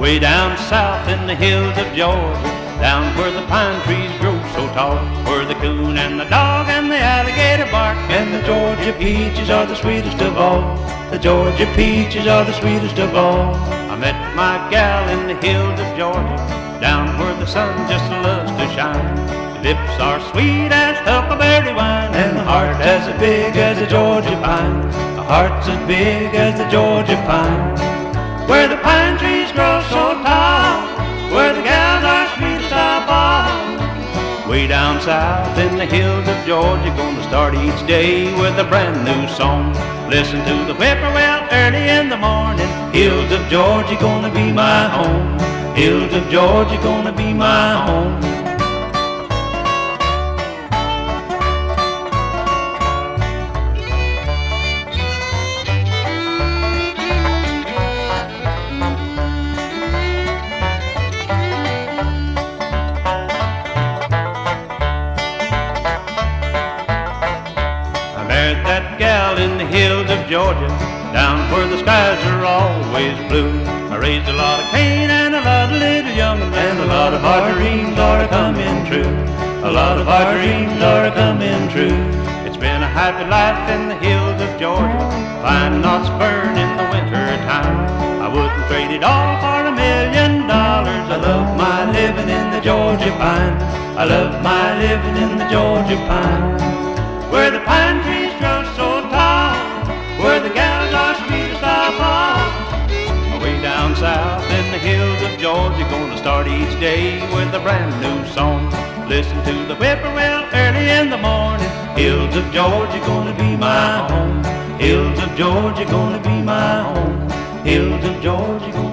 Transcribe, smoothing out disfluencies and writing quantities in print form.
Way down south in the hills of Georgia, down where the pine trees grow so tall, where the coon and the dog and the alligator bark, and the Georgia peaches are the sweetest of all. The Georgia peaches are the sweetest of all. I met my gal in the hills of Georgia, down where the sun just loves to shine. Lips are sweet as huckleberry wine, and a heart as big as a Georgia pine. A heart's as big as the Georgia pine. Where the pine trees grow so tall, where the gals are sweetest of all. Way down south in the hills of Georgia, gonna start each day with a brand new song. Listen to the whippoorwill early in the morning. Hills of Georgia gonna be my home. Hills of Georgia gonna be my home. That gal in the hills of Georgia, down where the skies are always blue. I raised a lot of Cain and a lot of little young'uns, and a lot of hard dreams are coming true. A lot of hard dreams are coming true. It's been a happy life in the hills of Georgia, pine knots burn in the winter time. I wouldn't trade it all for $1,000,000. I love my living in the Georgia pine. I love my living in the Georgia pine. Where the pine trees grow so tall, where the gals are sweetest of all. Way down south in the hills of Georgia, gonna start each day with a brand new song. Listen to the whippoorwill early in the morning. Hills of Georgia gonna be my home. Hills of Georgia gonna be my home. Hills of Georgia gonna